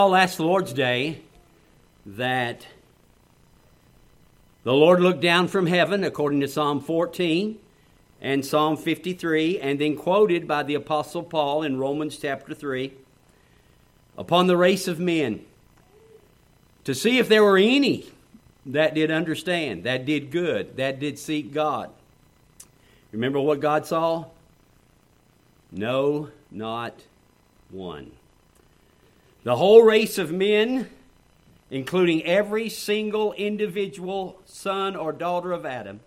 Last Lord's Day that the Lord looked down from heaven, according to Psalm 14 and Psalm 53, and then quoted by the Apostle Paul in Romans chapter 3, upon the race of men, to see if there were any that did understand, that did good, that did seek God. Remember what God saw? No, not one. The whole race of men, including every single individual son or daughter of Adam,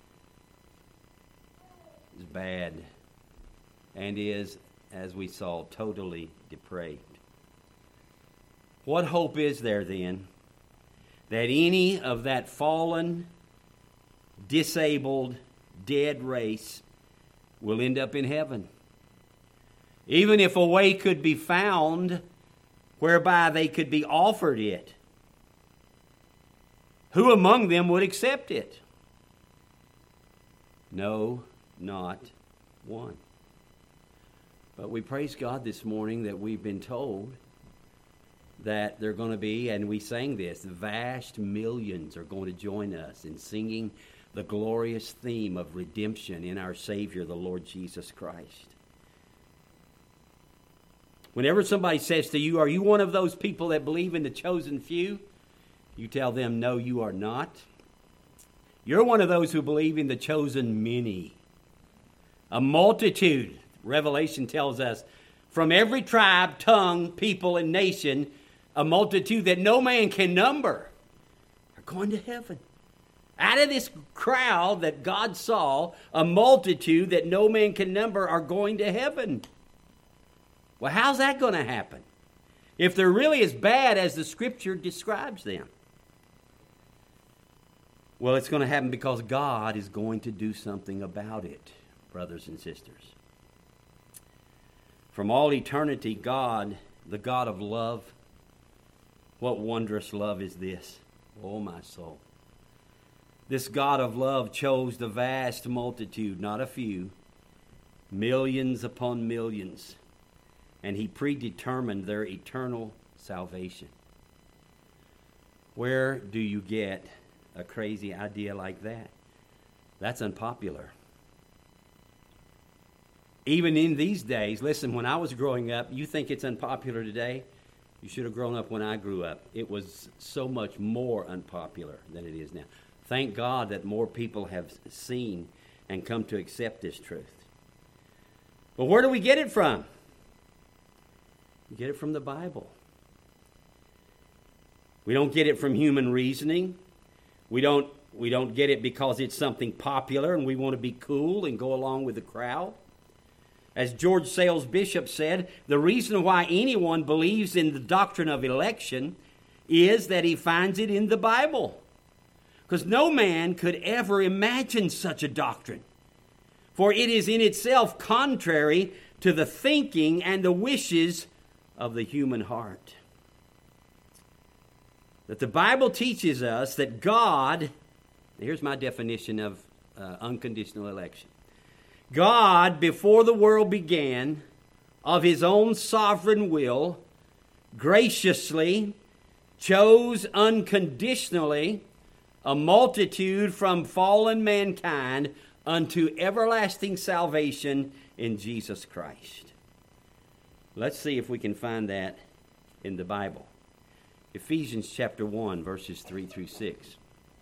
is bad and is, as we saw, totally depraved. What hope is there then that any of that fallen, disabled, dead race will end up in heaven? Even if a way could be found whereby they could be offered it, who among them would accept it? No, not one. But we praise God this morning that we've been told that they're going to be, and we sang this, vast millions are going to join us in singing the glorious theme of redemption in our Savior, the Lord Jesus Christ. Whenever somebody says to you, are you one of those people that believe in the chosen few? You tell them, no, you are not. You're one of those who believe in the chosen many. A multitude, Revelation tells us, from every tribe, tongue, people, and nation, a multitude that no man can number, are going to heaven. Out of this crowd that God saw, a multitude that no man can number are going to heaven. Well, how's that going to happen if they're really as bad as the Scripture describes them? Well, it's going to happen because God is going to do something about it, brothers and sisters. From all eternity, God, the God of love, what wondrous love is this? Oh, my soul. This God of love chose the vast multitude, not a few, millions upon millions, and He predetermined their eternal salvation. Where do you get a crazy idea like that? That's unpopular. Even in these days, listen, when I was growing up, you think it's unpopular today? You should have grown up when I grew up. It was so much more unpopular than it is now. Thank God that more people have seen and come to accept this truth. But where do we get it from? We get it from the Bible. We don't get it from human reasoning. We don't get it because it's something popular and we want to be cool and go along with the crowd. As George Sales Bishop said, the reason why anyone believes in the doctrine of election is that he finds it in the Bible. Because no man could ever imagine such a doctrine. For it is in itself contrary to the thinking and the wishes of the human heart. That the Bible teaches us that God, here's my definition of unconditional election. God, before the world began, of His own sovereign will, graciously chose unconditionally a multitude from fallen mankind unto everlasting salvation in Jesus Christ. Let's see if we can find that in the Bible. Ephesians chapter 1, verses 3 through 6.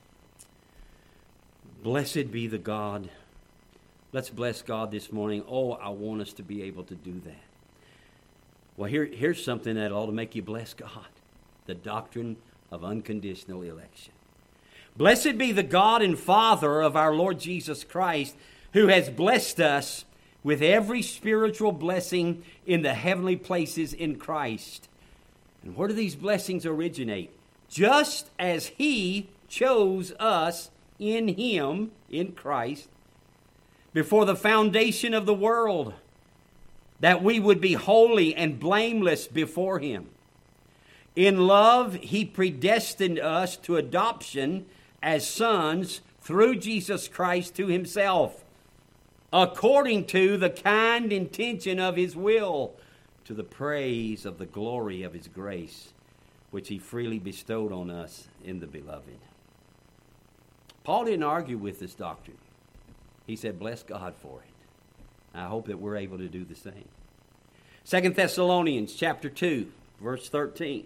Blessed be the God. Let's bless God this morning. Oh, I want us to be able to do that. Well, here's something that ought to make you bless God. The doctrine of unconditional election. Blessed be the God and Father of our Lord Jesus Christ, who has blessed us with every spiritual blessing in the heavenly places in Christ. And where do these blessings originate? Just as He chose us in Him, in Christ, before the foundation of the world, that we would be holy and blameless before Him. In love, He predestined us to adoption as sons through Jesus Christ to Himself, according to the kind intention of His will, to the praise of the glory of His grace, which he freely bestowed on us in the beloved. Paul didn't argue with this doctrine. He said, bless God for it. I hope that we're able to do the same. 2 Thessalonians chapter 2, verse 13.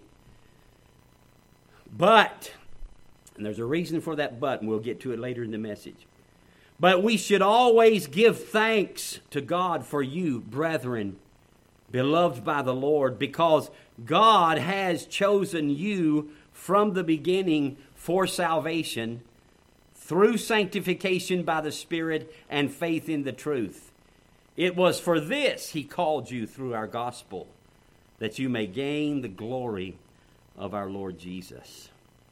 But, and there's a reason for that but, and we'll get to it later in the message. But we should always give thanks to God for you, brethren, beloved by the Lord, because God has chosen you from the beginning for salvation, through sanctification by the Spirit and faith in the truth. It was for this he called you through our gospel, that you may gain the glory of our Lord Jesus.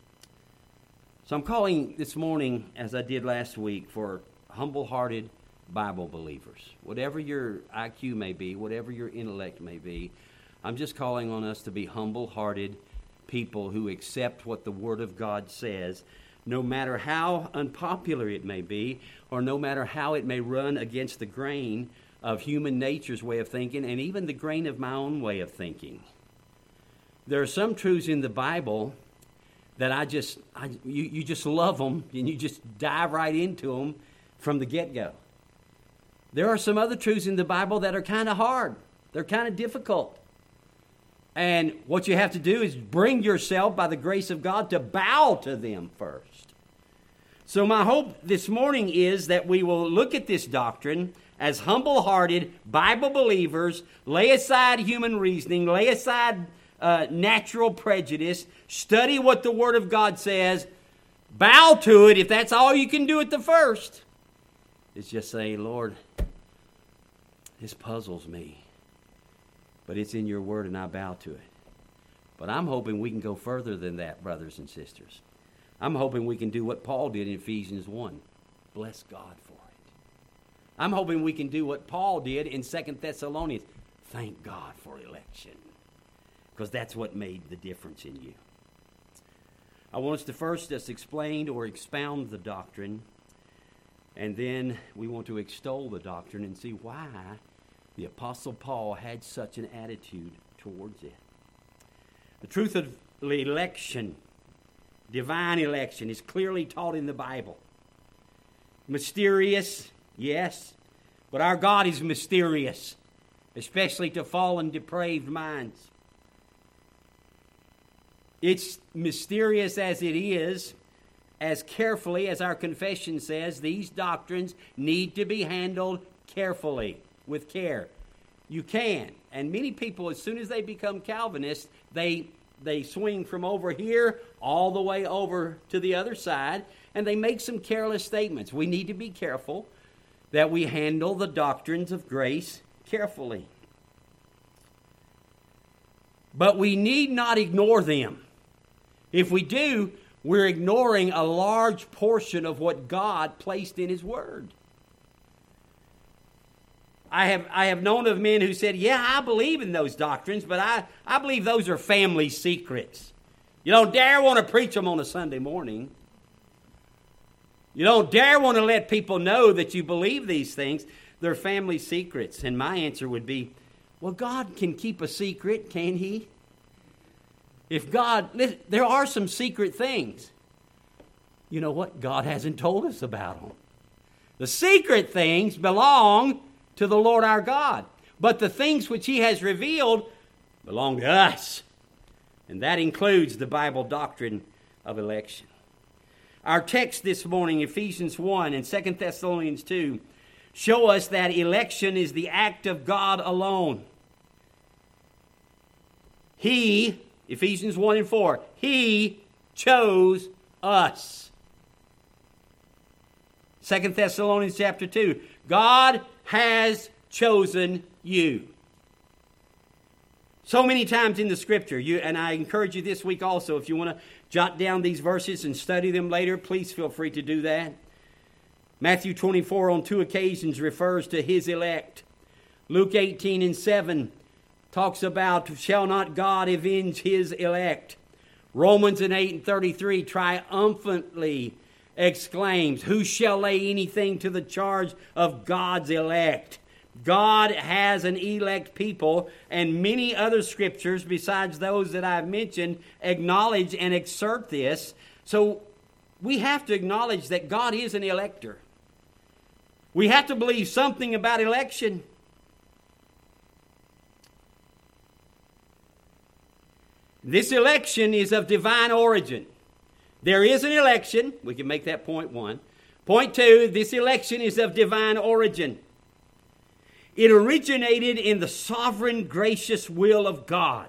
So I'm calling this morning, as I did last week, for humble-hearted Bible believers. Whatever your IQ may be, whatever your intellect may be, I'm just calling on us to be humble-hearted people who accept what the Word of God says, no matter how unpopular it may be, or no matter how it may run against the grain of human nature's way of thinking, and even the grain of my own way of thinking. There are some truths in the Bible that you just love them, and you just dive right into them from the get-go. There are some other truths in the Bible that are kind of hard. They're kind of difficult. And what you have to do is bring yourself, by the grace of God, to bow to them first. So my hope this morning is that we will look at this doctrine as humble-hearted Bible believers, lay aside human reasoning, lay aside natural prejudice, study what the Word of God says, bow to it. If that's all you can do at the first, it's just say, Lord, this puzzles me, but it's in your Word and I bow to it. But I'm hoping we can go further than that, brothers and sisters. I'm hoping we can do what Paul did in Ephesians 1. Bless God for it. I'm hoping we can do what Paul did in 2 Thessalonians. Thank God for election. Because that's what made the difference in you. I want us to first just explain or expound the doctrine. And then we want to extol the doctrine and see why the Apostle Paul had such an attitude towards it. The truth of the election, divine election, is clearly taught in the Bible. Mysterious, yes, but our God is mysterious, especially to fallen, depraved minds. It's mysterious as it is, as carefully as our confession says, these doctrines need to be handled carefully, with care. You can. And many people, as soon as they become Calvinists, they swing from over here all the way over to the other side, and they make some careless statements. We need to be careful that we handle the doctrines of grace carefully. But we need not ignore them. If we do, we're ignoring a large portion of what God placed in His Word. I have known of men who said, yeah, I believe in those doctrines, but I believe those are family secrets. You don't dare want to preach them on a Sunday morning. You don't dare want to let people know that you believe these things. They're family secrets. And my answer would be, well, God can keep a secret, can He? If God, there are some secret things. You know what? God hasn't told us about them. The secret things belong to the Lord our God. But the things which He has revealed belong to us. And that includes the Bible doctrine of election. Our text this morning, Ephesians 1 and 2 Thessalonians 2, show us that election is the act of God alone. He, Ephesians 1 and 4, He chose us. 2 Thessalonians chapter 2, God has chosen you. So many times in the Scripture, and I encourage you this week also, if you want to jot down these verses and study them later, please feel free to do that. Matthew 24 on 2 occasions refers to His elect. Luke 18 and 7 talks about, shall not God avenge His elect? Romans 8 and 33 triumphantly exclaims, who shall lay anything to the charge of God's elect? God has an elect people, and many other scriptures besides those that I've mentioned acknowledge and assert this. So we have to acknowledge that God is an elector. We have to believe something about election. This election is of divine origin. There is an election. We can make that point one. Point two, this election is of divine origin. It originated in the sovereign, gracious will of God.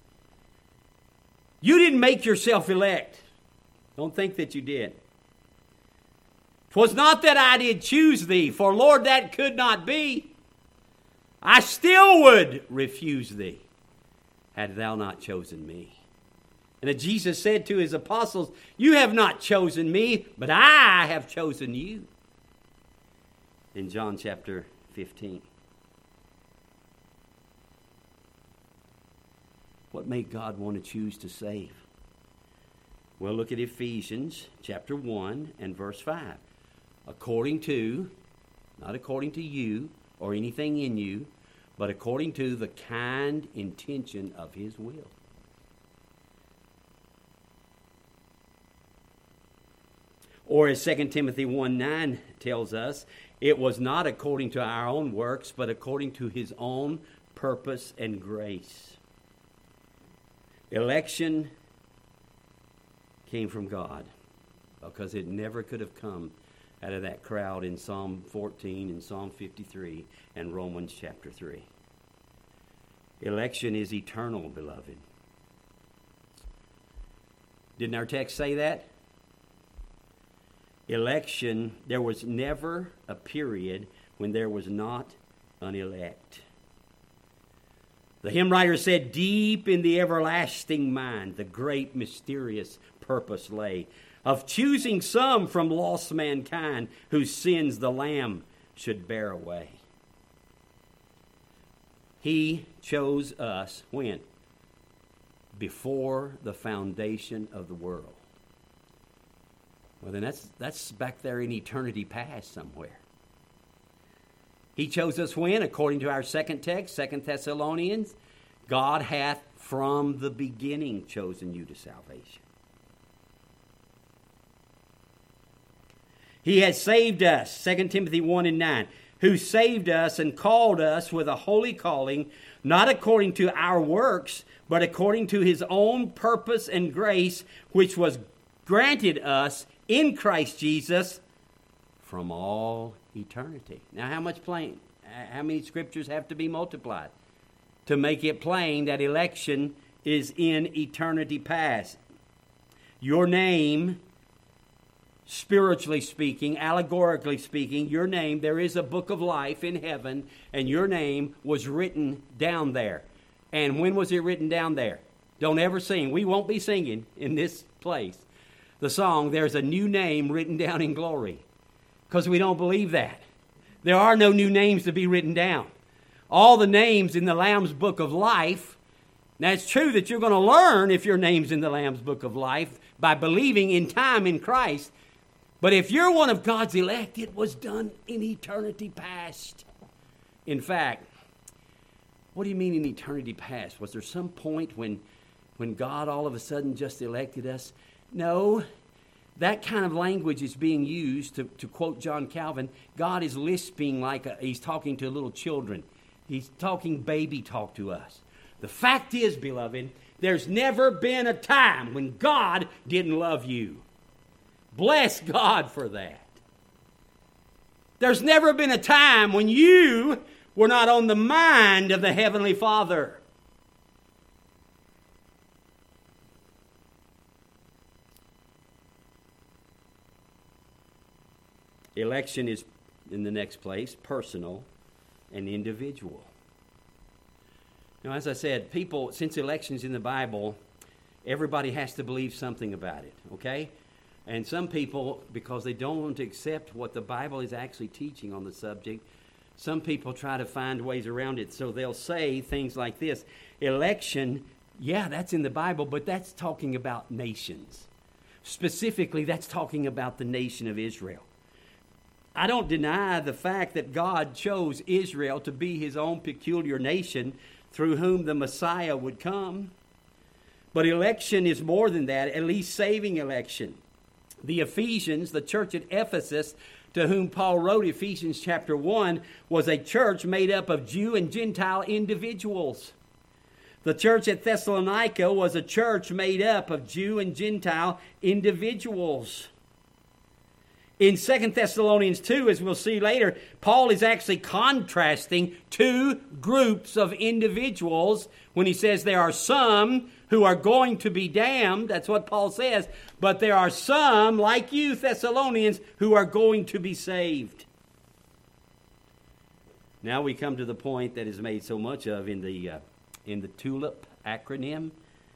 You didn't make yourself elect. Don't think that you did. 'Twas not that I did choose thee, for Lord, that could not be. I still would refuse thee, had thou not chosen me. And Jesus said to his apostles, you have not chosen me, but I have chosen you. In John chapter 15. What made God want to choose to save? Well, look at Ephesians chapter 1 and verse 5. According to, not according to you or anything in you, but according to the kind intention of his will. Or as 2 Timothy 1:9 tells us, it was not according to our own works, but according to his own purpose and grace. Election came from God because it never could have come out of that crowd in Psalm 14 and Psalm 53 and Romans chapter 3. Election is eternal, beloved. Didn't our text say that? Election, there was never a period when there was not an elect. The hymn writer said, deep in the everlasting mind, the great mysterious purpose lay of choosing some from lost mankind whose sins the Lamb should bear away. He chose us when? Before the foundation of the world. Well, then that's back there in eternity past somewhere. He chose us when? According to our second text, 2 Thessalonians, God hath from the beginning chosen you to salvation. He has saved us, 2 Timothy 1 and 9, who saved us and called us with a holy calling, not according to our works, but according to his own purpose and grace, which was granted us in Christ Jesus from all eternity. Now, how many scriptures have to be multiplied to make it plain that election is in eternity past? Your name, spiritually speaking, allegorically speaking, your name, there is a book of life in heaven, and your name was written down there. And when was it written down there? Don't ever sing. We won't be singing in this place the song, there's a new name written down in glory, because we don't believe that. There are no new names to be written down. All the names in the Lamb's Book of Life. Now, it's true that you're going to learn if your name's in the Lamb's Book of Life by believing in time in Christ. But if you're one of God's elect, it was done in eternity past. In fact, what do you mean in eternity past? Was there some point when God all of a sudden just elected us? No, that kind of language is being used to quote John Calvin. God is lisping like he's talking to little children. He's talking baby talk to us. The fact is, beloved, there's never been a time when God didn't love you. Bless God for that. There's never been a time when you were not on the mind of the Heavenly Father. Election is, in the next place, personal and individual. Now, as I said, people, since election's in the Bible, everybody has to believe something about it, okay? And some people, because they don't want to accept what the Bible is actually teaching on the subject, some people try to find ways around it. So they'll say things like this: election, yeah, that's in the Bible, but that's talking about nations. Specifically, that's talking about the nation of Israel. I don't deny the fact that God chose Israel to be his own peculiar nation through whom the Messiah would come. But election is more than that, at least saving election. The Ephesians, the church at Ephesus, to whom Paul wrote Ephesians chapter 1, was a church made up of Jew and Gentile individuals. The church at Thessalonica was a church made up of Jew and Gentile individuals. In 2 Thessalonians 2, as we'll see later, Paul is actually contrasting two groups of individuals when he says there are some who are going to be damned. That's what Paul says. But there are some, like you, Thessalonians, who are going to be saved. Now we come to the point that is made so much of in the TULIP acronym: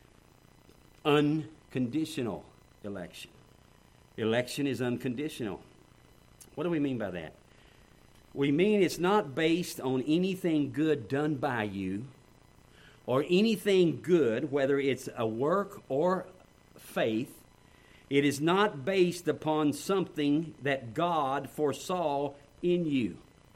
unconditional election. Election is unconditional. What do we mean by that? We mean it's not based on anything good done by you or anything good, whether it's a work or faith. It is not based upon something that God foresaw in you.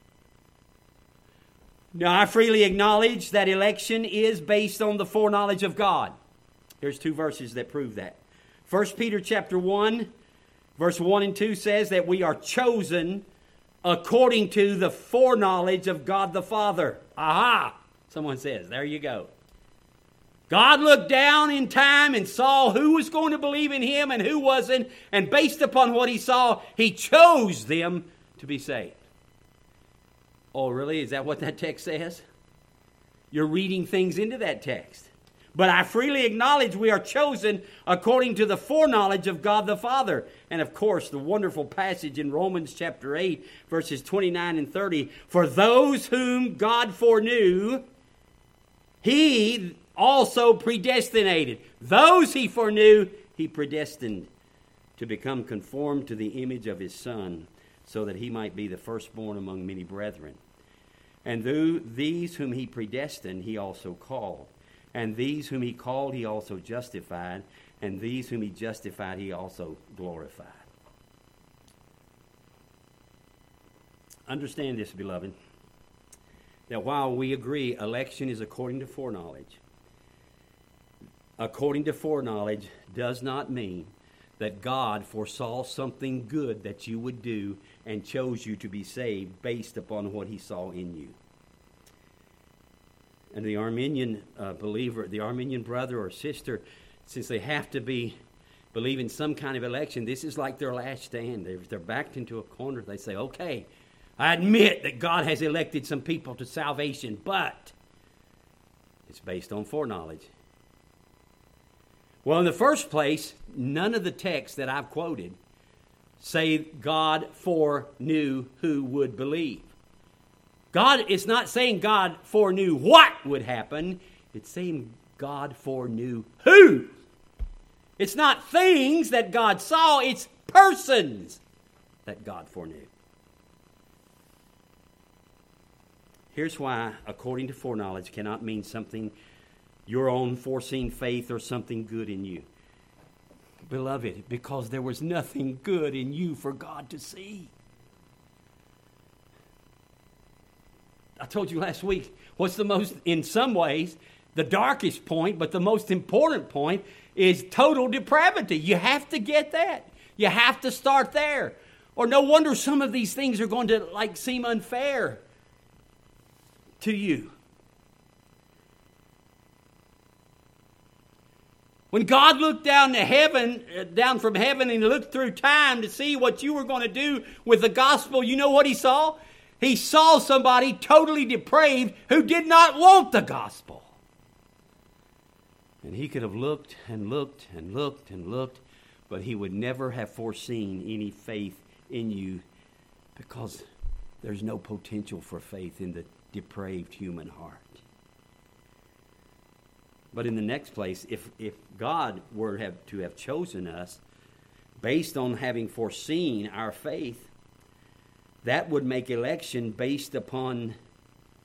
Now, I freely acknowledge that election is based on the foreknowledge of God. Here's two verses that prove that. 1 Peter chapter 1, verse 1 and 2 says that we are chosen according to the foreknowledge of God the Father. Aha! Someone says, there you go. God looked down in time and saw who was going to believe in him and who wasn't. And based upon what he saw, he chose them to be saved. Oh, really? Is that what that text says? You're reading things into that text. But I freely acknowledge we are chosen according to the foreknowledge of God the Father. And of course, the wonderful passage in Romans chapter 8, verses 29 and 30. For those whom God foreknew, he also predestinated. Those he foreknew, he predestined to become conformed to the image of his Son, so that he might be the firstborn among many brethren. And these whom he predestined, he also called. And these whom he called, he also justified. And these whom he justified, he also glorified. Understand this, beloved, that while we agree election is according to foreknowledge, according to foreknowledge does not mean that God foresaw something good that you would do and chose you to be saved based upon what he saw in you. And the Arminian believer, the Arminian brother or sister, since they have to believe in some kind of election, this is like their last stand. They're backed into a corner. They say, okay, I admit that God has elected some people to salvation, but it's based on foreknowledge. Well, in the first place, none of the texts that I've quoted say God foreknew who would believe. God is not saying God foreknew what would happen. It's saying God foreknew who. It's not things that God saw. It's persons that God foreknew. Here's why, according to foreknowledge, cannot mean something, your own foreseen faith or something good in you. Beloved, because there was nothing good in you for God to see. I told you last week, what's the most, in some ways, the darkest point, but the most important point is total depravity. You have to get that. You have to start there. Or no wonder some of these things are going to seem unfair to you. When God looked down from heaven, and he looked through time to see what you were going to do with the gospel, you know what he saw? He saw somebody totally depraved who did not want the gospel. And he could have looked and looked and looked and looked, but he would never have foreseen any faith in you, because there's no potential for faith in the depraved human heart. But in the next place, if God were to have chosen us based on having foreseen our faith, that would make election based upon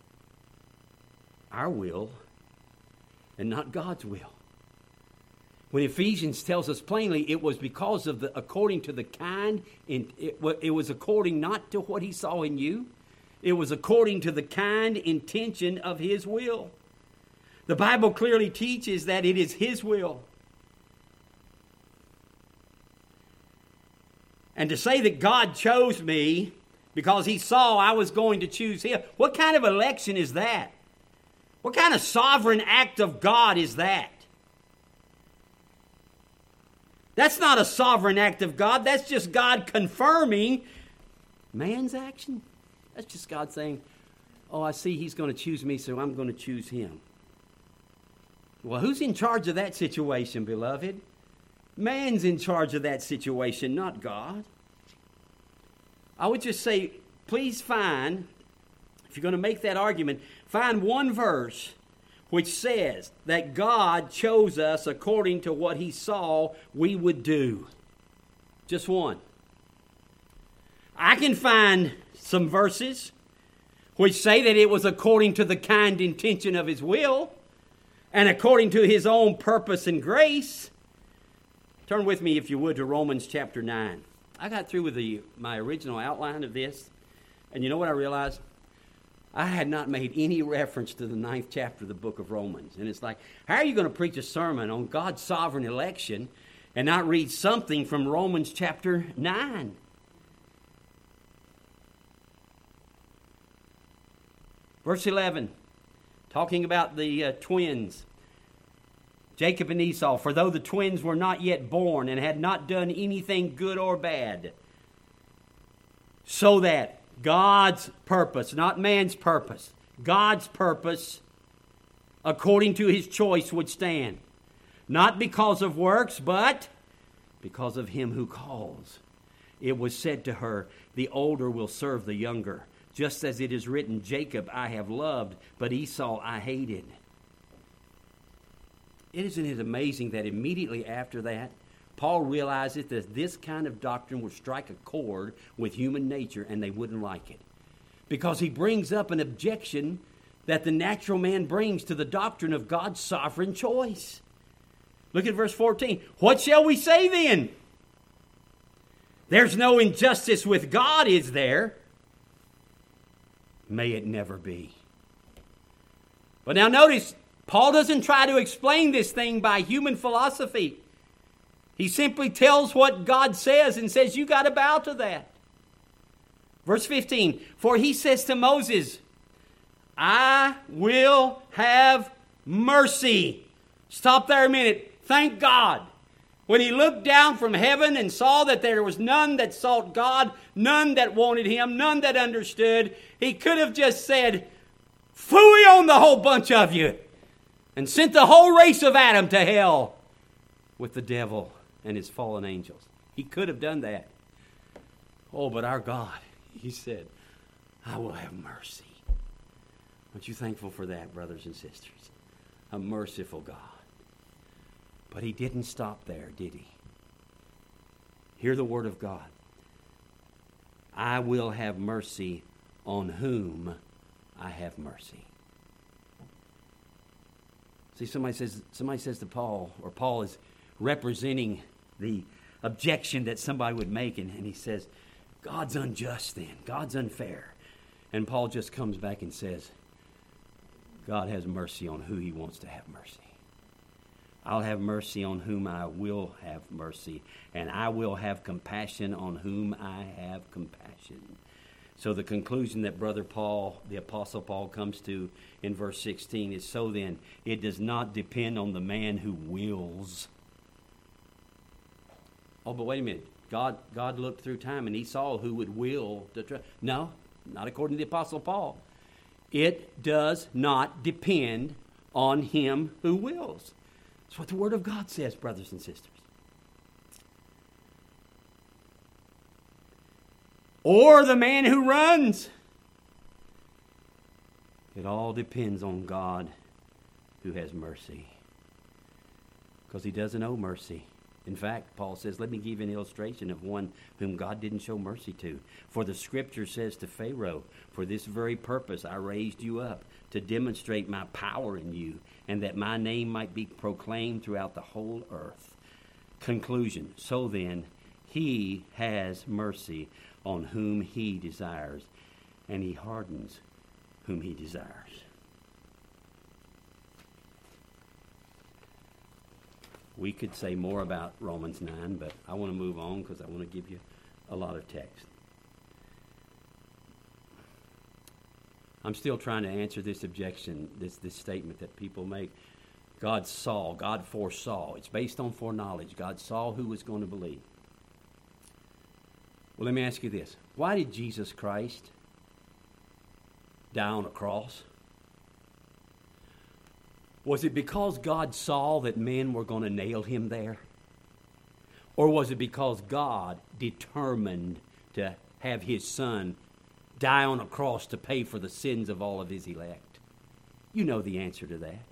our will and not God's will. When Ephesians tells us plainly, it was because of according to the kind, it was according not to what he saw in you. It was according to the kind intention of his will. The Bible clearly teaches that it is his will. And to say that God chose me because he saw I was going to choose him, what kind of election is that? What kind of sovereign act of God is that? That's not a sovereign act of God. That's just God confirming man's action. That's just God saying, oh, I see he's going to choose me, so I'm going to choose him. Well, who's in charge of that situation, beloved? Man's in charge of that situation, not God. I would just say, please find, if you're going to make that argument, find one verse which says that God chose us according to what he saw we would do. Just one. I can find some verses which say that it was according to the kind intention of his will and according to his own purpose and grace. Turn with me, if you would, to Romans chapter 9. I got through with my original outline of this, and you know what I realized? I had not made any reference to the 9th chapter of the book of Romans. And it's like, how are you going to preach a sermon on God's sovereign election and not read something from Romans chapter 9? Verse 11, talking about the twins, Jacob and Esau. For though the twins were not yet born and had not done anything good or bad, so that God's purpose, not man's purpose, God's purpose, according to his choice, would stand. Not because of works, but because of him who calls. It was said to her, the older will serve the younger. Just as it is written, Jacob I have loved, but Esau I hated. Isn't it amazing that immediately after that, Paul realizes that this kind of doctrine would strike a chord with human nature and they wouldn't like it. Because he brings up an objection that the natural man brings to the doctrine of God's sovereign choice. Look at verse 14. What shall we say then? There's no injustice with God, is there? May it never be. But now notice, Paul doesn't try to explain this thing by human philosophy. He simply tells what God says and says, you got to bow to that. Verse 15, for he says to Moses, I will have mercy. Stop there a minute. Thank God. When he looked down from heaven and saw that there was none that sought God, none that wanted him, none that understood, he could have just said, phooey on the whole bunch of you, and sent the whole race of Adam to hell with the devil and his fallen angels. He could have done that. Oh, but our God, he said, I will have mercy. Aren't you thankful for that, brothers and sisters? A merciful God. But he didn't stop there, did he? Hear the word of God. I will have mercy on whom I have mercy. See, somebody says to Paul, or Paul is representing the objection that somebody would make, and he says, God's unjust then. God's unfair. And Paul just comes back and says, God has mercy on who he wants to have mercy. I'll have mercy on whom I will have mercy, and I will have compassion on whom I have compassion. So the conclusion that Brother Paul, the Apostle Paul, comes to in verse 16 is, so then, it does not depend on the man who wills. Oh, but wait a minute. God looked through time and he saw who would will to try. No, not according to the Apostle Paul. It does not depend on him who wills. That's what the Word of God says, brothers and sisters. Or the man who runs. It all depends on God who has mercy. Because he doesn't owe mercy. In fact, Paul says, let me give you an illustration of one whom God didn't show mercy to. For the Scripture says to Pharaoh, for this very purpose I raised you up, to demonstrate my power in you, and that my name might be proclaimed throughout the whole earth. Conclusion. So then, he has mercy on whom he desires, and he hardens whom he desires. We could say more about Romans 9, but I want to move on because I want to give you a lot of text. I'm still trying to answer this objection, this statement that people make. God foresaw. It's based on foreknowledge. God saw who was going to believe. Well, let me ask you this. Why did Jesus Christ die on a cross? Was it because God saw that men were going to nail him there? Or was it because God determined to have his son die on a cross to pay for the sins of all of his elect? You know the answer to that.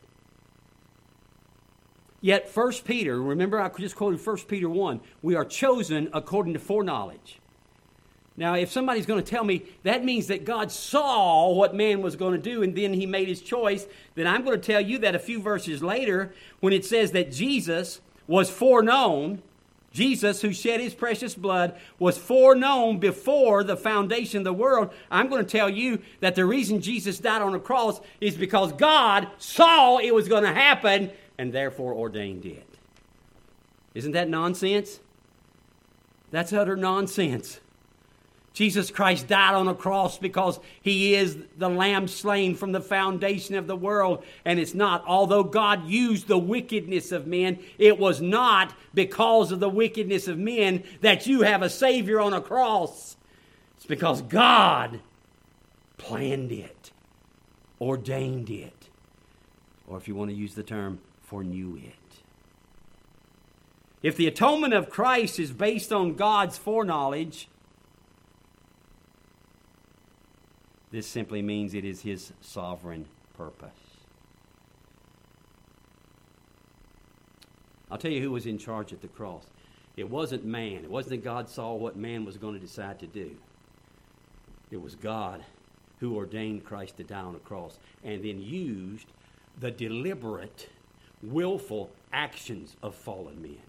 Yet 1 Peter, remember I just quoted 1 Peter 1, we are chosen according to foreknowledge. Now, if somebody's going to tell me that means that God saw what man was going to do and then he made his choice, then I'm going to tell you that a few verses later, when it says that Jesus was foreknown, Jesus, who shed his precious blood, was foreknown before the foundation of the world, I'm going to tell you that the reason Jesus died on the cross is because God saw it was going to happen and therefore ordained it. Isn't that nonsense? That's utter nonsense. Jesus Christ died on a cross because he is the lamb slain from the foundation of the world. And it's not, although God used the wickedness of men, it was not because of the wickedness of men that you have a Savior on a cross. It's because God planned it, ordained it, or if you want to use the term, foreknew it. If the atonement of Christ is based on God's foreknowledge, this simply means it is his sovereign purpose. I'll tell you who was in charge at the cross. It wasn't man. It wasn't that God saw what man was going to decide to do. It was God who ordained Christ to die on a cross and then used the deliberate, willful actions of fallen men.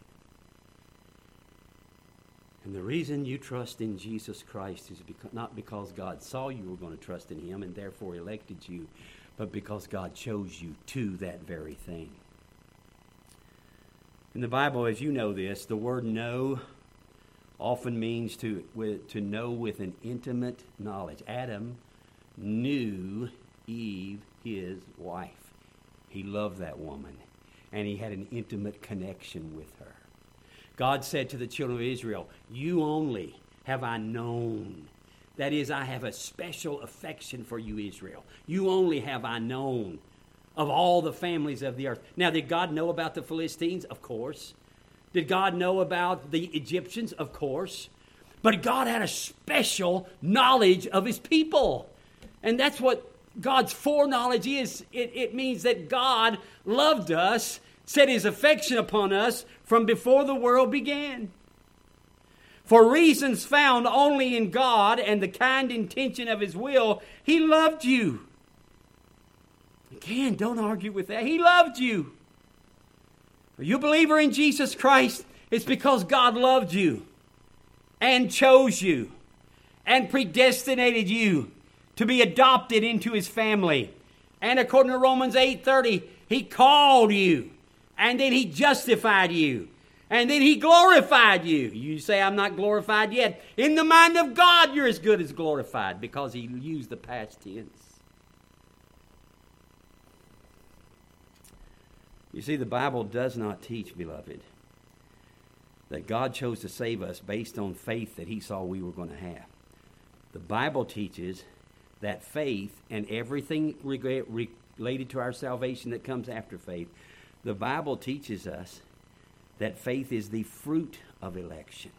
And the reason you trust in Jesus Christ is not because God saw you were going to trust in him and therefore elected you, but because God chose you to that very thing. In the Bible, as you know this, the word know often means to know with an intimate knowledge. Adam knew Eve, his wife. He loved that woman, and he had an intimate connection with her. God said to the children of Israel, you only have I known. That is, I have a special affection for you, Israel. You only have I known of all the families of the earth. Now, did God know about the Philistines? Of course. Did God know about the Egyptians? Of course. But God had a special knowledge of his people. And that's what God's foreknowledge is. It means that God loved us, set his affection upon us from before the world began. For reasons found only in God and the kind intention of his will, he loved you. Again, don't argue with that. He loved you. Are you a believer in Jesus Christ? It's because God loved you and chose you and predestinated you to be adopted into his family. And according to Romans 8:30, he called you. And then he justified you. And then he glorified you. You say, I'm not glorified yet. In the mind of God, you're as good as glorified because he used the past tense. You see, the Bible does not teach, beloved, that God chose to save us based on faith that he saw we were going to have. The Bible teaches that faith and everything related to our salvation that comes after faith, the Bible teaches us that faith is the fruit of election.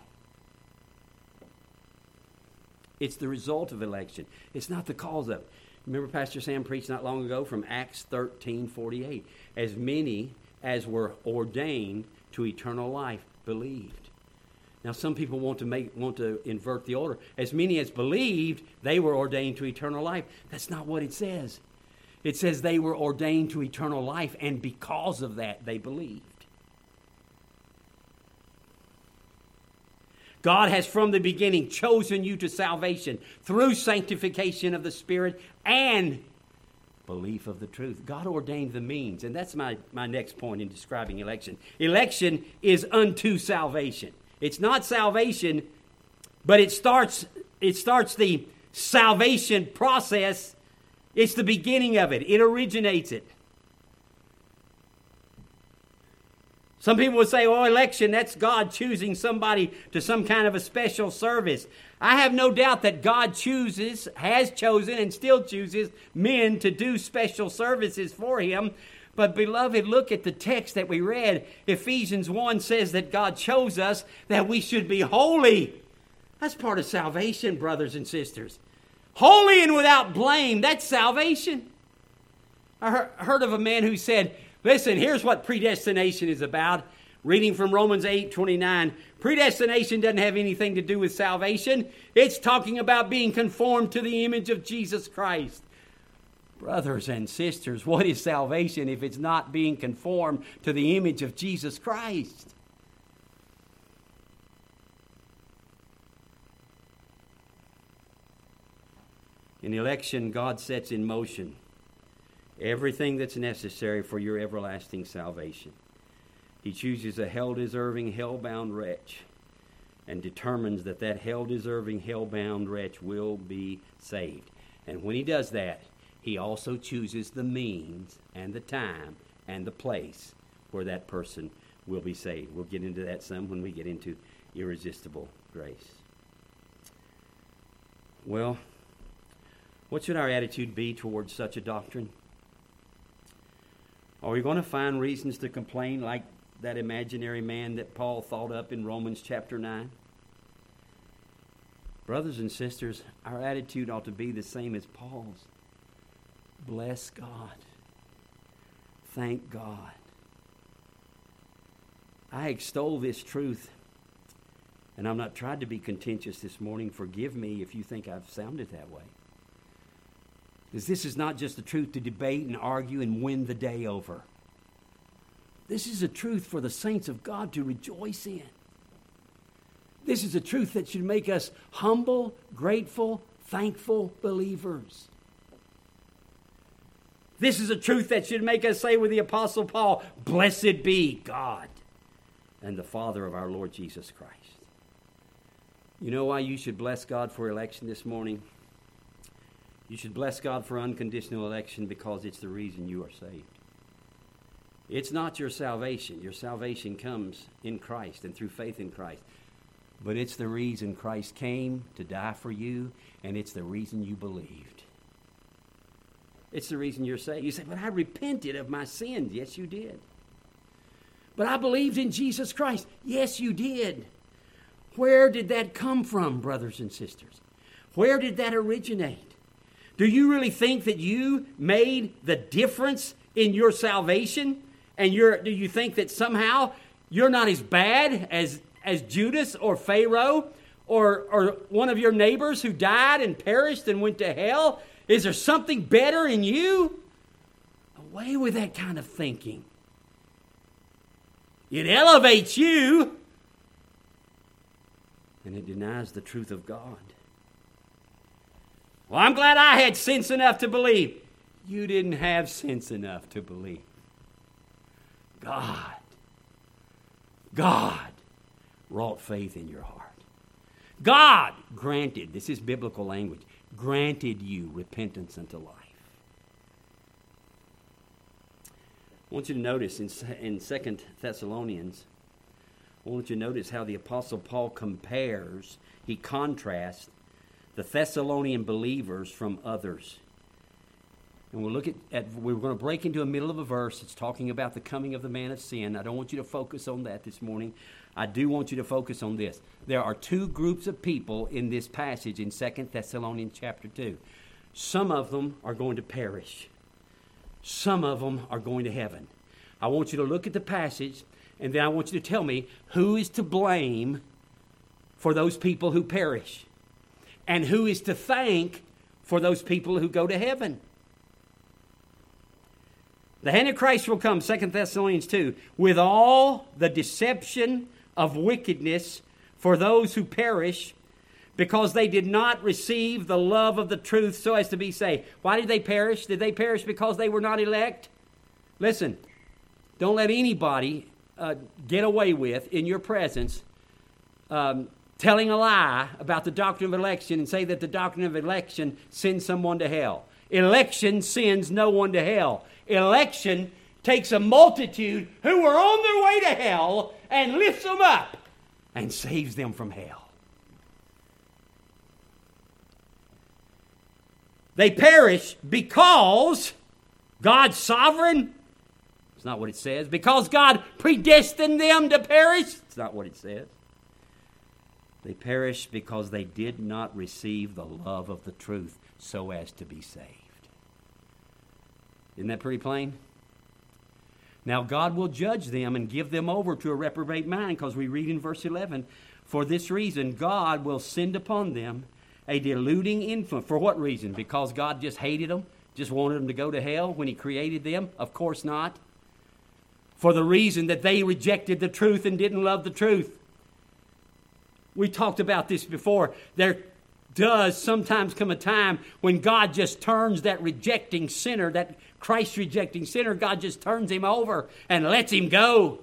It's the result of election. It's not the cause of it. Remember Pastor Sam preached not long ago from Acts 13:48. As many as were ordained to eternal life believed. Now, some people want to invert the order. As many as believed, they were ordained to eternal life. That's not what it says. It says they were ordained to eternal life, and because of that, they believed. God has from the beginning chosen you to salvation through sanctification of the Spirit and belief of the truth. God ordained the means, and that's my next point in describing election. Election is unto salvation. It's not salvation, but it starts the salvation process. It's the beginning of it. It originates it. Some people would say, oh, election, that's God choosing somebody to some kind of a special service. I have no doubt that God has chosen, and still chooses men to do special services for Him. But, beloved, look at the text that we read. Ephesians 1 says that God chose us, that we should be holy. That's part of salvation, brothers and sisters. Holy and without blame, that's salvation. I heard of a man who said, listen, here's what predestination is about. Reading from Romans 8:29, predestination doesn't have anything to do with salvation. It's talking about being conformed to the image of Jesus Christ. Brothers and sisters, what is salvation if it's not being conformed to the image of Jesus Christ? In election, God sets in motion everything that's necessary for your everlasting salvation. He chooses a hell-deserving, hell-bound wretch and determines that hell-deserving, hell-bound wretch will be saved. And when He does that, He also chooses the means and the time and the place where that person will be saved. We'll get into that some when we get into irresistible grace. Well, what should our attitude be towards such a doctrine? Are we going to find reasons to complain like that imaginary man that Paul thought up in Romans chapter 9? Brothers and sisters, our attitude ought to be the same as Paul's. Bless God. Thank God. I extol this truth, and I'm not trying to be contentious this morning. Forgive me if you think I've sounded that way. Because this is not just the truth to debate and argue and win the day over. This is a truth for the saints of God to rejoice in. This is a truth that should make us humble, grateful, thankful believers. This is a truth that should make us say with the Apostle Paul, blessed be God and the Father of our Lord Jesus Christ. You know why you should bless God for election this morning? You should bless God for unconditional election because it's the reason you are saved. It's not your salvation. Your salvation comes in Christ and through faith in Christ. But it's the reason Christ came to die for you, and it's the reason you believed. It's the reason you're saved. You say, but I repented of my sins. Yes, you did. But I believed in Jesus Christ. Yes, you did. Where did that come from, brothers and sisters? Where did that originate? Do you really think that you made the difference in your salvation? And do you think that somehow you're not as bad as Judas or Pharaoh or one of your neighbors who died and perished and went to hell? Is there something better in you? Away with that kind of thinking. It elevates you, and it denies the truth of God. Well, I'm glad I had sense enough to believe. You didn't have sense enough to believe. God wrought faith in your heart. God granted, this is biblical language, granted you repentance unto life. I want you to notice in 2 Thessalonians, I want you to notice how the Apostle Paul he contrasts the Thessalonian believers from others. And we'll look we're going to break into the middle of a verse. It's talking about the coming of the man of sin. I don't want you to focus on that this morning. I do want you to focus on this. There are two groups of people in this passage in 2 Thessalonians chapter 2. Some of them are going to perish. Some of them are going to heaven. I want you to look at the passage And then I want you to tell me who is to blame for those people who perish, and who is to thank for those people who go to heaven. The Antichrist will come, 2 Thessalonians 2, with all the deception of wickedness for those who perish, because they did not receive the love of the truth so as to be saved. Why did they perish? Did they perish because they were not elect? Listen, don't let anybody get away with, in your presence, telling a lie about the doctrine of election and say that the doctrine of election sends someone to hell. Election sends no one to hell. Election takes a multitude who were on their way to hell and lifts them up and saves them from hell. They perish because God's sovereign. It's not what it says. Because God predestined them to perish. It's not what it says. They perish because they did not receive the love of the truth so as to be saved. Isn't that pretty plain? Now God will judge them and give them over to a reprobate mind, because we read in verse 11, for this reason God will send upon them a deluding influence. For what reason? Because God just hated them? Just wanted them to go to hell when He created them? Of course not. For the reason that they rejected the truth and didn't love the truth. We talked about this before. There does sometimes come a time when God just turns that rejecting sinner, that Christ-rejecting sinner, God just turns him over and lets him go.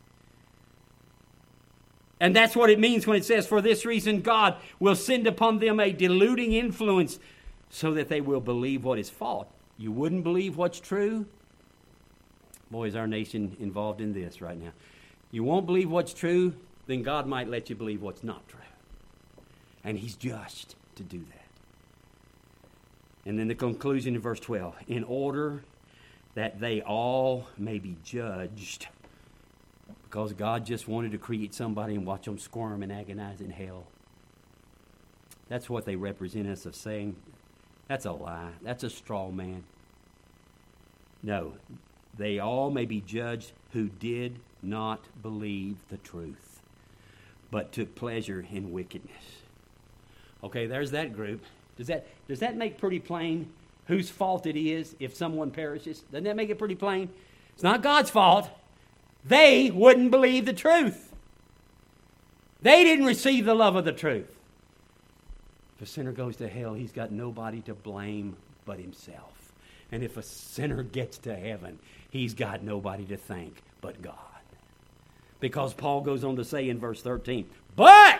And that's what it means when it says, for this reason God will send upon them a deluding influence so that they will believe what is false. You wouldn't believe what's true? Boy, is our nation involved in this right now. You won't believe what's true, then God might let you believe what's not true. And He's just to do that. And then the conclusion in verse 12. In order that they all may be judged, because God just wanted to create somebody and watch them squirm and agonize in hell. That's what they represent us of saying. That's a lie. That's a straw man. No, they all may be judged who did not believe the truth, but took pleasure in wickedness. Okay, there's that group. Does that make pretty plain whose fault it is if someone perishes? Doesn't that make it pretty plain? It's not God's fault. They wouldn't believe the truth. They didn't receive the love of the truth. If a sinner goes to hell, he's got nobody to blame but himself. And if a sinner gets to heaven, he's got nobody to thank but God. Because Paul goes on to say in verse 13, but,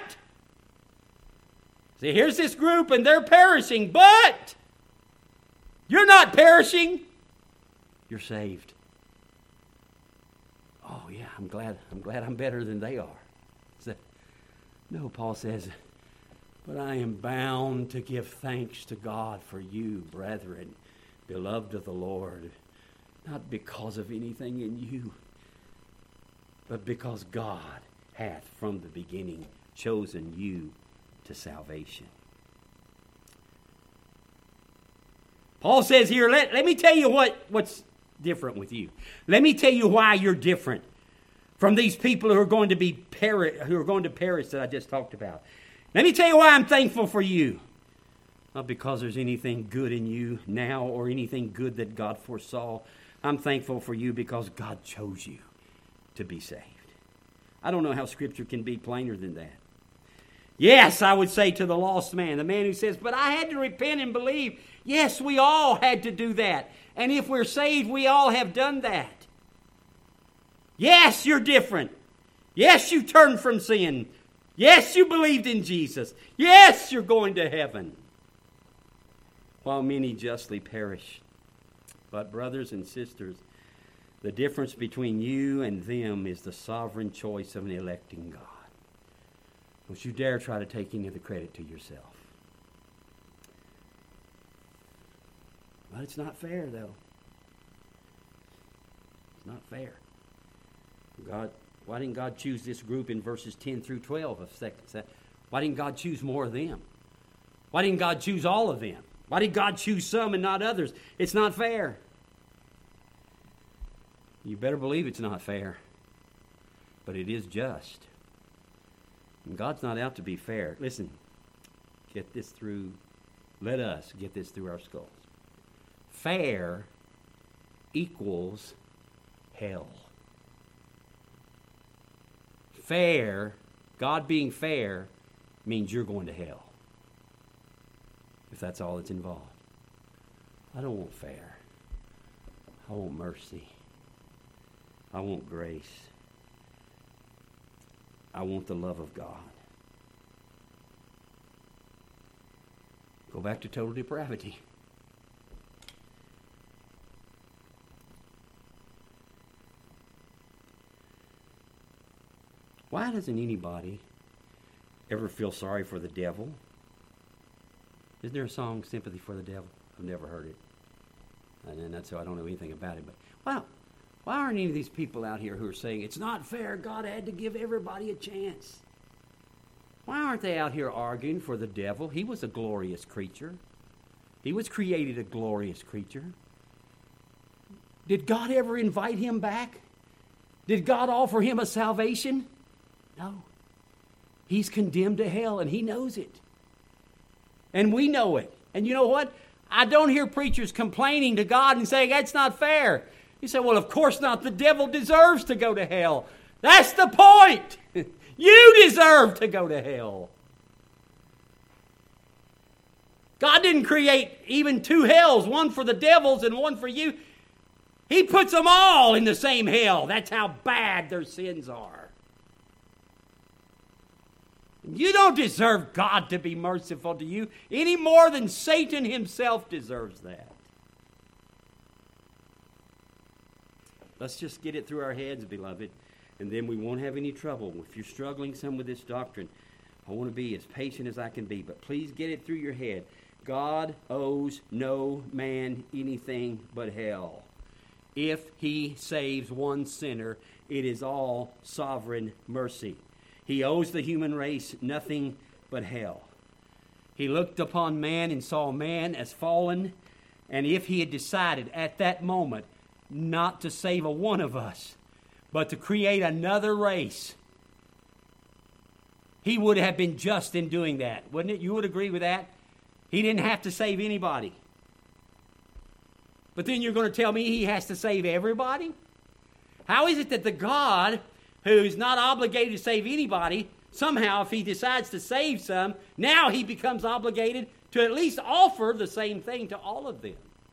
see, here's this group and they're perishing, but you're not perishing. You're saved. Oh yeah, I'm glad I'm better than they are. No, Paul says, but I am bound to give thanks to God for you, brethren, beloved of the Lord, not because of anything in you, but because God hath from the beginning chosen you to salvation. Paul says here, let me tell you what's different with you. Let me tell you why you're different from these people who are going to perish that I just talked about. Let me tell you why I'm thankful for you. Not because there's anything good in you now or anything good that God foresaw. I'm thankful for you because God chose you to be saved. I don't know how Scripture can be plainer than that. Yes, I would say to the lost man, the man who says, but I had to repent and believe. Yes, we all had to do that. And if we're saved, we all have done that. Yes, you're different. Yes, you turned from sin. Yes, you believed in Jesus. Yes, you're going to heaven. While many justly perish. But brothers and sisters, the difference between you and them is the sovereign choice of an electing God. Don't you dare try to take any of the credit to yourself. But it's not fair, though. It's not fair. Why didn't God choose this group in verses 10 through 12 of 2nd? Why didn't God choose more of them? Why didn't God choose all of them? Why did God choose some and not others? It's not fair. You better believe it's not fair. but it is just. And God's not out to be fair. Listen, get this through. Let us get this through our skulls. Fair equals hell. Fair, God being fair, means you're going to hell. If that's all that's involved. I don't want fair. I want mercy. I want grace. I want the love of God. Go back to total depravity. Why doesn't anybody ever feel sorry for the devil? Isn't there a song, Sympathy for the Devil? I've never heard it. And that's so I don't know anything about it. But wow, why aren't any of these people out here who are saying, it's not fair, God had to give everybody a chance? Why aren't they out here arguing for the devil? He was a glorious creature. He was created a glorious creature. Did God ever invite him back? Did God offer him a salvation? No. He's condemned to hell, and he knows it. And we know it. And you know what? I don't hear preachers complaining to God and saying, that's not fair. You say, well, of course not. The devil deserves to go to hell. That's the point. You deserve to go to hell. God didn't create even two hells, one for the devils and one for you. He puts them all in the same hell. That's how bad their sins are. You don't deserve God to be merciful to you any more than Satan himself deserves that. Let's just get it through our heads, beloved, and then we won't have any trouble. If you're struggling some with this doctrine, I want to be as patient as I can be, but please get it through your head. God owes no man anything but hell. If he saves one sinner, it is all sovereign mercy. He owes the human race nothing but hell. He looked upon man and saw man as fallen, and if he had decided at that moment not to save a one of us, but to create another race, he would have been just in doing that, wouldn't it? You would agree with that? He didn't have to save anybody. But then you're going to tell me he has to save everybody? How is it that the God who's not obligated to save anybody, somehow if he decides to save some, now he becomes obligated to at least offer the same thing to all of them?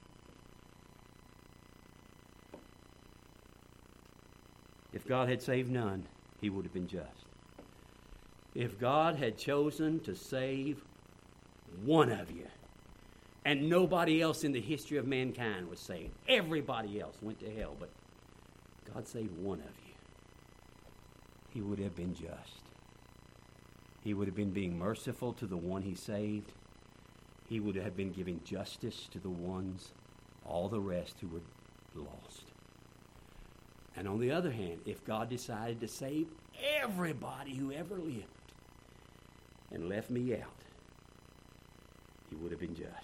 If God had saved none, he would have been just. If God had chosen to save one of you, and nobody else in the history of mankind was saved, everybody else went to hell, but God saved one of you, he would have been just. He would have been being merciful to the one he saved. He would have been giving justice to the ones, all the rest who were lost. And on the other hand, if God decided to save everybody who ever lived and left me out, he would have been just.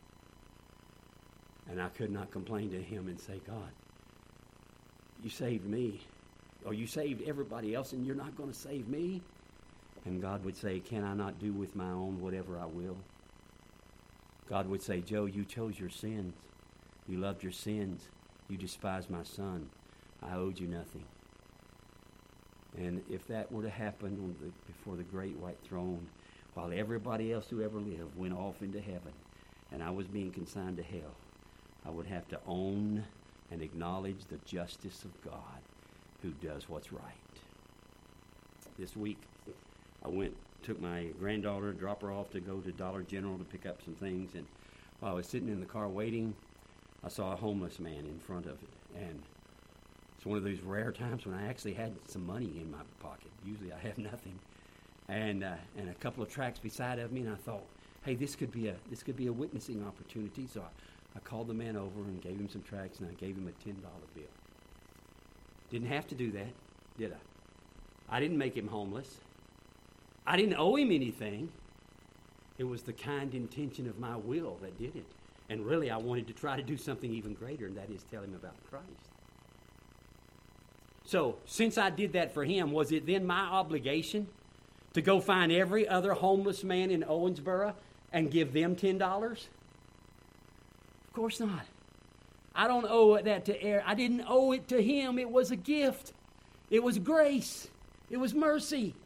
And I could not complain to him and say, God, you saved me, or you saved everybody else, and you're not going to save me? And God would say, can I not do with my own whatever I will? God would say, Joe, you chose your sins. You loved your sins. You despised my son. I owed you nothing. And if that were to happen before the great white throne, while everybody else who ever lived went off into heaven, and I was being consigned to hell, I would have to own and acknowledge the justice of God who does what's right. This week, I took my granddaughter, dropped her off to go to Dollar General to pick up some things, and while I was sitting in the car waiting, I saw a homeless man in front of it, and it's one of those rare times when I actually had some money in my pocket. Usually I have nothing, and a couple of tracts beside of me, and I thought, hey, this could be a witnessing opportunity. So I called the man over and gave him some tracts, and I gave him a $10 bill. Didn't have to do that, did I? I didn't make him homeless. I didn't owe him anything. It was the kind intention of my will that did it. And really, I wanted to try to do something even greater, and that is tell him about Christ. So, since I did that for him, was it then my obligation to go find every other homeless man in Owensboro and give them $10? Of course not. I don't owe that to Eric. I didn't owe it to him. It was a gift. It was grace. It was mercy.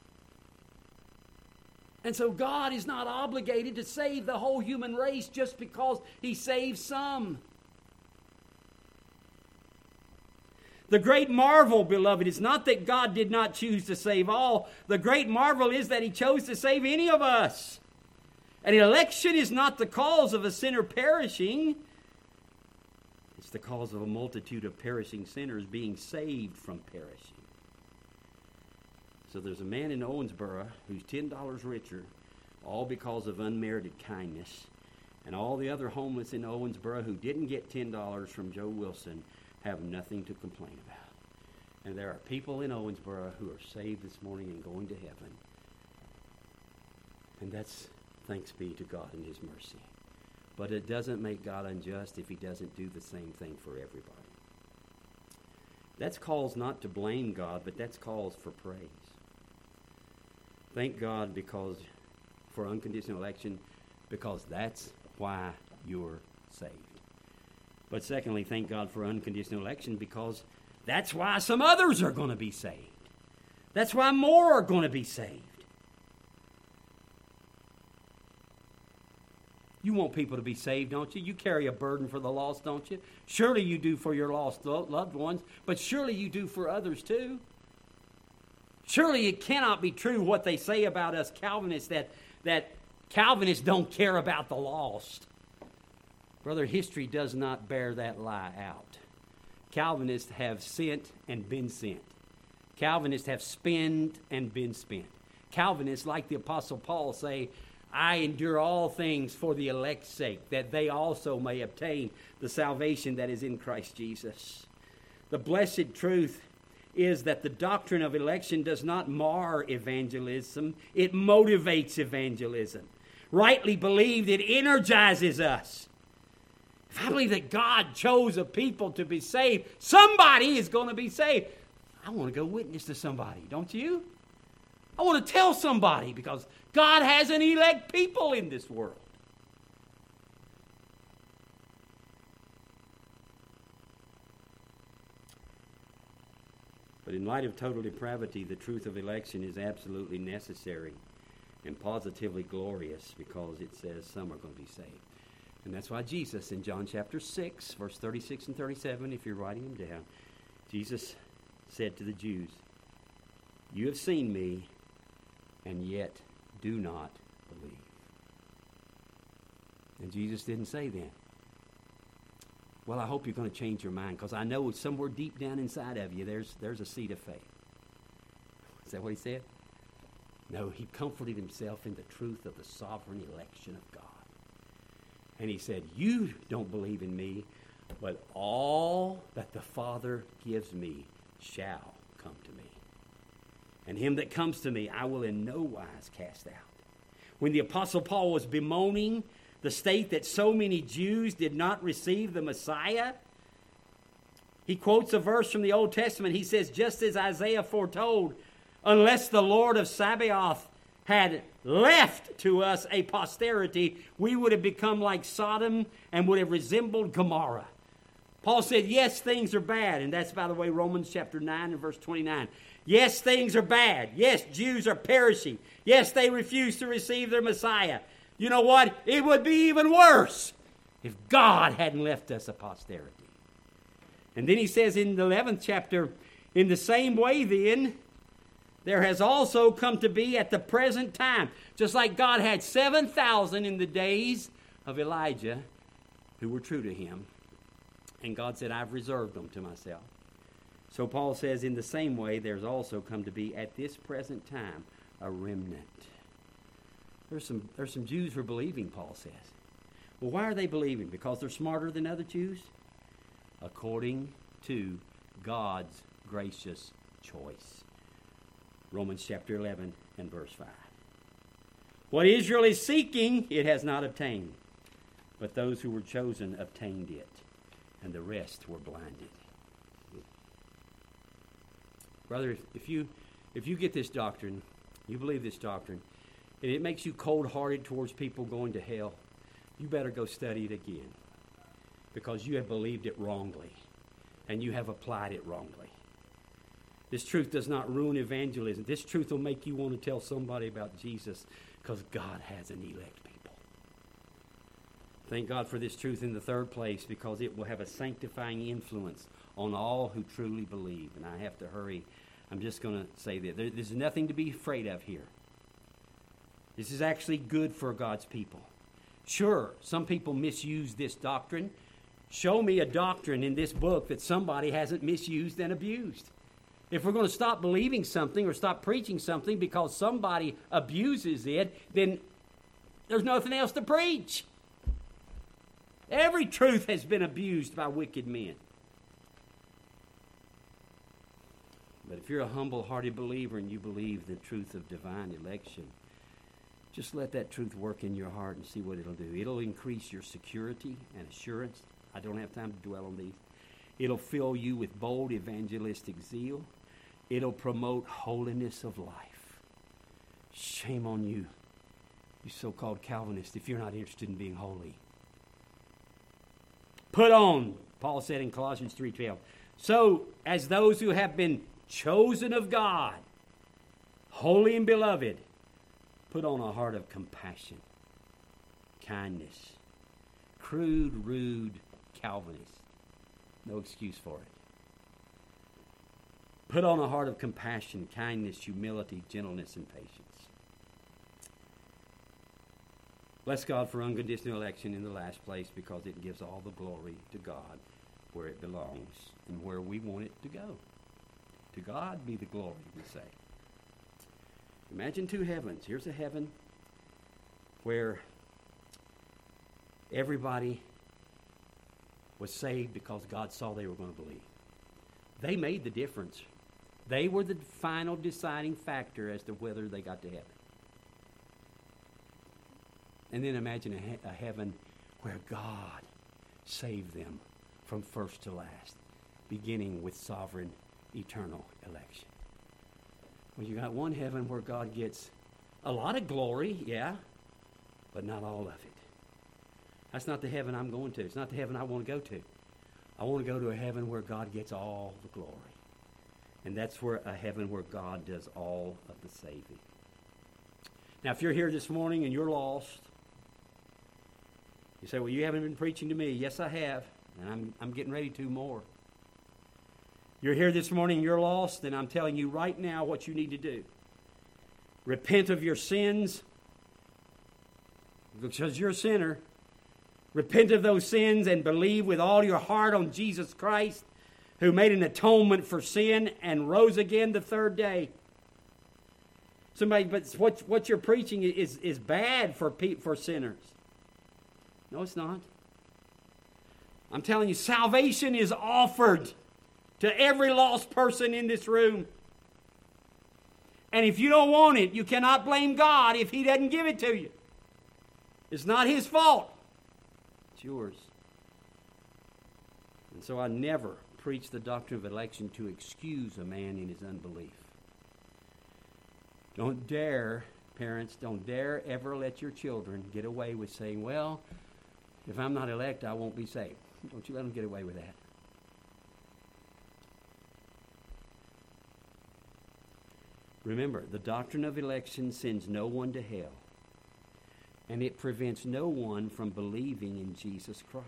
And so God is not obligated to save the whole human race just because he saves some. The great marvel, beloved, is not that God did not choose to save all. The great marvel is that he chose to save any of us. And election is not the cause of a sinner perishing. It's the cause of a multitude of perishing sinners being saved from perishing. So there's a man in Owensboro who's $10 richer, all because of unmerited kindness. And all the other homeless in Owensboro who didn't get $10 from Joe Wilson have nothing to complain about. And there are people in Owensboro who are saved this morning and going to heaven. And that's thanks be to God and his mercy. But it doesn't make God unjust if he doesn't do the same thing for everybody. That's cause not to blame God, but that's cause for praise. Thank God for unconditional election, because that's why you're saved. But secondly, thank God for unconditional election, because that's why some others are going to be saved. That's why more are going to be saved. You want people to be saved, don't you? You carry a burden for the lost, don't you? Surely you do for your lost loved ones, but surely you do for others too. Surely it cannot be true what they say about us Calvinists, that Calvinists don't care about the lost. Brother, history does not bear that lie out. Calvinists have sent and been sent. Calvinists have spent and been spent. Calvinists, like the Apostle Paul, say, I endure all things for the elect's sake, that they also may obtain the salvation that is in Christ Jesus. The blessed truth is that the doctrine of election does not mar evangelism. It motivates evangelism. Rightly believed, it energizes us. If I believe that God chose a people to be saved, somebody is going to be saved. I want to go witness to somebody, don't you? I want to tell somebody, because God has an elect people in this world. But in light of total depravity, the truth of election is absolutely necessary and positively glorious, because it says some are going to be saved. And that's why Jesus, in John chapter 6, verse 36 and 37, if you're writing them down, Jesus said to the Jews, you have seen me, and yet do not believe. And Jesus didn't say then, well, I hope you're going to change your mind, because I know somewhere deep down inside of you there's a seed of faith. Is that what he said? No, he comforted himself in the truth of the sovereign election of God. And he said, you don't believe in me, but all that the Father gives me shall come to me. And him that comes to me, I will in no wise cast out. When the Apostle Paul was bemoaning the state that so many Jews did not receive the Messiah, he quotes a verse from the Old Testament. He says, just as Isaiah foretold, unless the Lord of Sabaoth had left to us a posterity, we would have become like Sodom and would have resembled Gomorrah. Paul said, yes, things are bad. And that's, by the way, Romans chapter 9 and verse 29. Yes, things are bad. Yes, Jews are perishing. Yes, they refuse to receive their Messiah. You know what? It would be even worse if God hadn't left us a posterity. And then he says in the 11th chapter, in the same way then, there has also come to be at the present time, just like God had 7,000 in the days of Elijah who were true to him. And God said, I've reserved them to myself. So Paul says, in the same way, there's also come to be at this present time a remnant. There's some Jews who are believing, Paul says. Well, why are they believing? Because they're smarter than other Jews? According to God's gracious choice. Romans chapter 11 and verse 5. What Israel is seeking, it has not obtained. But those who were chosen obtained it, and the rest were blinded. Brother, if you get this doctrine, you believe this doctrine, and it makes you cold-hearted towards people going to hell, you better go study it again, because you have believed it wrongly, and you have applied it wrongly. This truth does not ruin evangelism. This truth will make you want to tell somebody about Jesus, because God has an elect people. Thank God for this truth in the third place, because it will have a sanctifying influence on all who truly believe. And I have to hurry. I'm just going to say that there's nothing to be afraid of here. This is actually good for God's people. Sure, some people misuse this doctrine. Show me a doctrine in this book that somebody hasn't misused and abused. If we're going to stop believing something or stop preaching something because somebody abuses it, then there's nothing else to preach. Every truth has been abused by wicked men. But if you're a humble-hearted believer and you believe the truth of divine election, just let that truth work in your heart and see what it'll do. It'll increase your security and assurance. I don't have time to dwell on these. It'll fill you with bold evangelistic zeal. It'll promote holiness of life. Shame on you, you so-called Calvinists, if you're not interested in being holy. Put on, Paul said in Colossians 3:12, so as those who have been chosen of God, holy and beloved, put on a heart of compassion, kindness. Crude, rude Calvinist. No excuse for it. Put on a heart of compassion, kindness, humility, gentleness, and patience. Bless God for unconditional election in the last place, because it gives all the glory to God where it belongs and where we want it to go. To God be the glory, we say. Imagine two heavens. Here's a heaven where everybody was saved because God saw they were going to believe. They made the difference. They were the final deciding factor as to whether they got to heaven. And then imagine a heaven where God saved them from first to last, beginning with sovereign, eternal election. Well, you got one heaven where God gets a lot of glory, yeah, but not all of it. That's not the heaven I'm going to. It's not the heaven I want to go to. I want to go to a heaven where God gets all the glory. And that's where a heaven where God does all of the saving. Now, if you're here this morning and you're lost, you say, well, you haven't been preaching to me. Yes, I have, and I'm getting ready to more. You're here this morning and you're lost, and I'm telling you right now what you need to do. Repent of your sins, because you're a sinner. Repent of those sins and believe with all your heart on Jesus Christ, who made an atonement for sin and rose again the third day. Somebody, but what you're preaching is bad for sinners. No, it's not. I'm telling you, salvation is offered to every lost person in this room. And if you don't want it, you cannot blame God if He doesn't give it to you. It's not His fault. It's yours. And so I never preach the doctrine of election to excuse a man in his unbelief. Don't dare, parents, don't dare ever let your children get away with saying, well, if I'm not elect, I won't be saved. Don't you let them get away with that. Remember, the doctrine of election sends no one to hell, and it prevents no one from believing in Jesus Christ.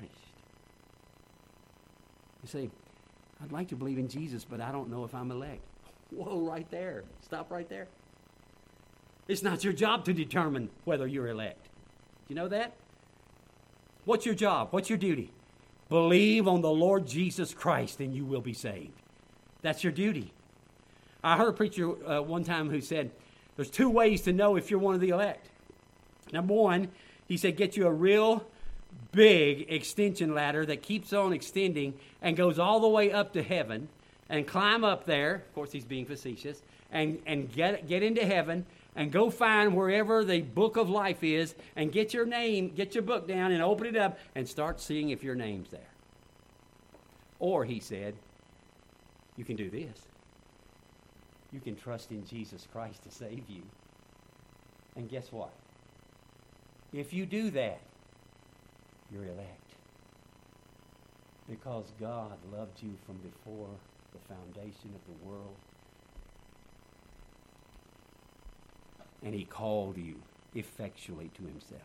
You say, I'd like to believe in Jesus, but I don't know if I'm elect. Whoa, right there. Stop right there. It's not your job to determine whether you're elect. Do you know that? What's your job? What's your duty? Believe on the Lord Jesus Christ and you will be saved. That's your duty. I heard a preacher one time who said, there's two ways to know if you're one of the elect. Number one, he said, get you a real big extension ladder that keeps on extending and goes all the way up to heaven, and climb up there. Of course, he's being facetious. And get into heaven and go find wherever the book of life is and get your name, get your book down and open it up and start seeing if your name's there. Or, he said, you can do this. You can trust in Jesus Christ to save you. And guess what? If you do that, you're elect. Because God loved you from before the foundation of the world. And He called you effectually to Himself.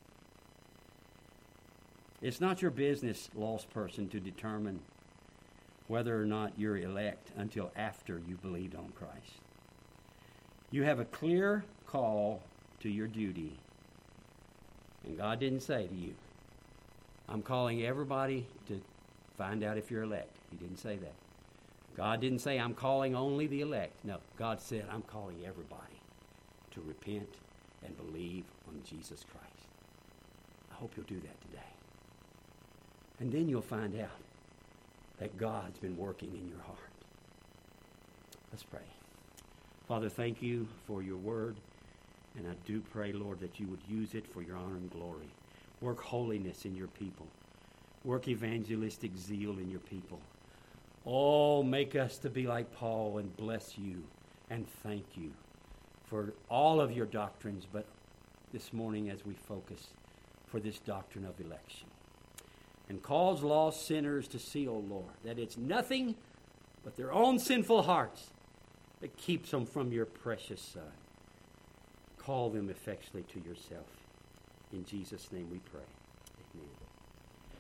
It's not your business, lost person, to determine whether or not you're elect until after you believed on Christ. You have a clear call to your duty. And God didn't say to you, I'm calling everybody to find out if you're elect. He didn't say that. God didn't say, I'm calling only the elect. No, God said, I'm calling everybody to repent and believe on Jesus Christ. I hope you'll do that today. And then you'll find out that God's been working in your heart. Let's pray. Father, thank you for your word. And I do pray, Lord, that you would use it for your honor and glory. Work holiness in your people. Work evangelistic zeal in your people. Oh, make us to be like Paul and bless you and thank you for all of your doctrines, but this morning as we focus for this doctrine of election. And cause lost sinners to see, O Lord, that it's nothing but their own sinful hearts that keeps them from your precious Son. Call them effectually to yourself. In Jesus' name we pray. Amen.